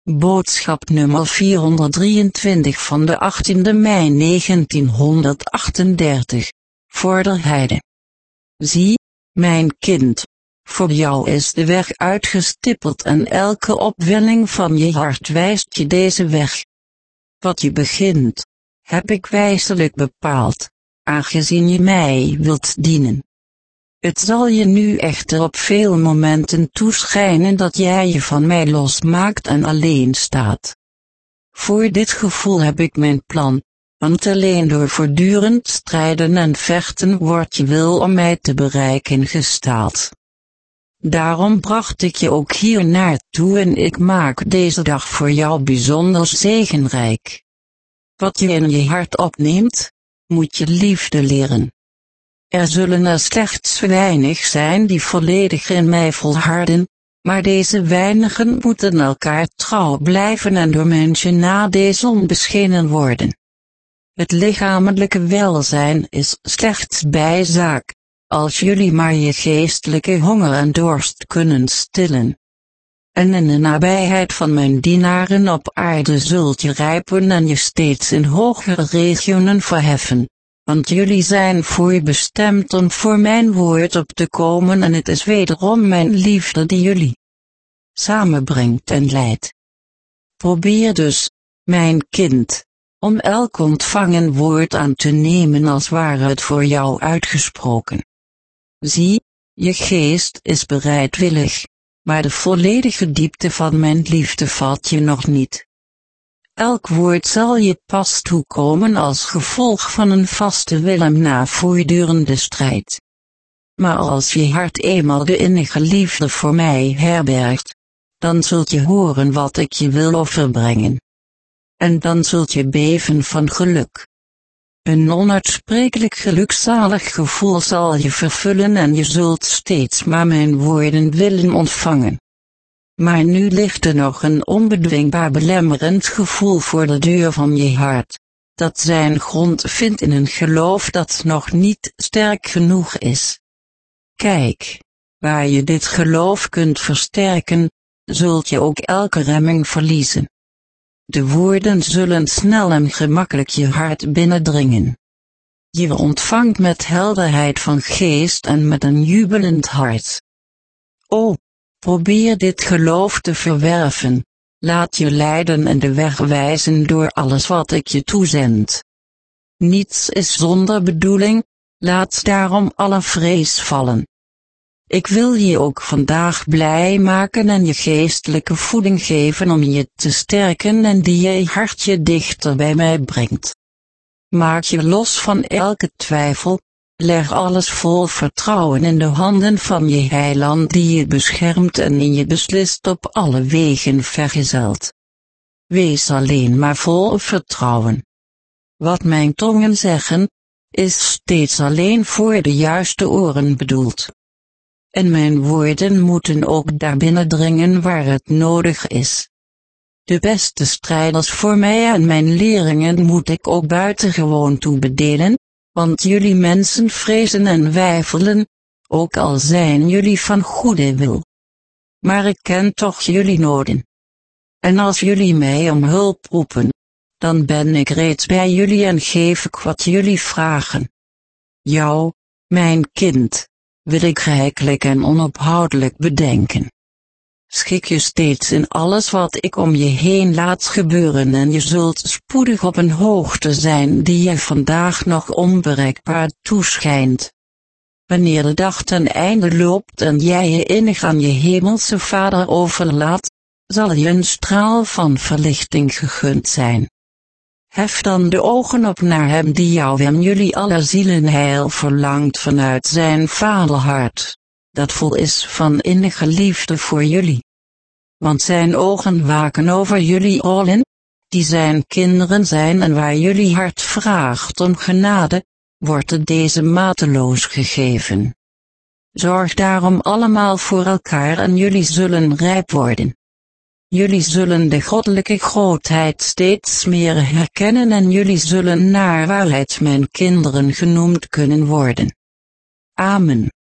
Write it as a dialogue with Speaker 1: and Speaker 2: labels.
Speaker 1: Boodschap nummer 423 van de 18e mei 1938, voor de heide. Zie, mijn kind, voor jou is de weg uitgestippeld en elke opwelling van je hart wijst je deze weg. Wat je begint, heb ik wijselijk bepaald, aangezien je mij wilt dienen. Het zal je nu echter op veel momenten toeschijnen dat jij je van mij losmaakt en alleen staat. Voor dit gevoel heb ik mijn plan, want alleen door voortdurend strijden en vechten wordt je wil om mij te bereiken gestaald. Daarom bracht ik je ook hier naartoe en ik maak deze dag voor jou bijzonder zegenrijk. Wat je in je hart opneemt, moet je liefde leren. Er zullen er slechts weinig zijn die volledig in mij volharden, maar deze weinigen moeten elkaar trouw blijven en door mensen na de zon beschenen worden. Het lichamelijke welzijn is slechts bijzaak, als jullie maar je geestelijke honger en dorst kunnen stillen. En in de nabijheid van mijn dienaren op aarde zult je rijpen en je steeds in hogere regionen verheffen. Want jullie zijn voorbestemd om voor mijn woord op te komen en het is wederom mijn liefde die jullie samenbrengt en leidt. Probeer dus, mijn kind, om elk ontvangen woord aan te nemen als ware het voor jou uitgesproken. Zie, je geest is bereidwillig, maar de volledige diepte van mijn liefde valt je nog niet. Elk woord zal je pas toekomen als gevolg van een vaste wil en na voortdurende strijd. Maar als je hart eenmaal de innige liefde voor mij herbergt, dan zult je horen wat ik je wil overbrengen. En dan zult je beven van geluk. Een onuitsprekelijk gelukzalig gevoel zal je vervullen en je zult steeds maar mijn woorden willen ontvangen. Maar nu ligt er nog een onbedwingbaar belemmerend gevoel voor de deur van je hart, dat zijn grond vindt in een geloof dat nog niet sterk genoeg is. Kijk, waar je dit geloof kunt versterken, zult je ook elke remming verliezen. De woorden zullen snel en gemakkelijk je hart binnendringen. Je ontvangt met helderheid van geest en met een jubelend hart. O, probeer dit geloof te verwerven, laat je leiden en de weg wijzen door alles wat ik je toezend. Niets is zonder bedoeling, laat daarom alle vrees vallen. Ik wil je ook vandaag blij maken en je geestelijke voeding geven om je te sterken en die je hartje dichter bij mij brengt. Maak je los van elke twijfel, leg alles vol vertrouwen in de handen van je heiland die je beschermt en in je beslist op alle wegen vergezelt. Wees alleen maar vol vertrouwen. Wat mijn tongen zeggen, is steeds alleen voor de juiste oren bedoeld. En mijn woorden moeten ook daar binnendringen waar het nodig is. De beste strijders voor mij en mijn leerlingen moet ik ook buitengewoon toebedelen, want jullie mensen vrezen en weifelen, ook al zijn jullie van goede wil. Maar ik ken toch jullie noden. En als jullie mij om hulp roepen, dan ben ik reeds bij jullie en geef ik wat jullie vragen. Jou, mijn kind, wil ik rijkelijk en onophoudelijk bedenken. Schik je steeds in alles wat ik om je heen laat gebeuren en je zult spoedig op een hoogte zijn die je vandaag nog onbereikbaar toeschijnt. Wanneer de dag ten einde loopt en jij je innig aan je hemelse Vader overlaat, zal je een straal van verlichting gegund zijn. Hef dan de ogen op naar hem die jou en jullie aller zielenheil verlangt vanuit zijn vaderhart, dat vol is van innige liefde voor jullie. Want zijn ogen waken over jullie allen, die zijn kinderen zijn en waar jullie hart vraagt om genade, wordt het deze mateloos gegeven. Zorg daarom allemaal voor elkaar en jullie zullen rijp worden. Jullie zullen de goddelijke grootheid steeds meer herkennen en jullie zullen naar waarheid mijn kinderen genoemd kunnen worden. Amen.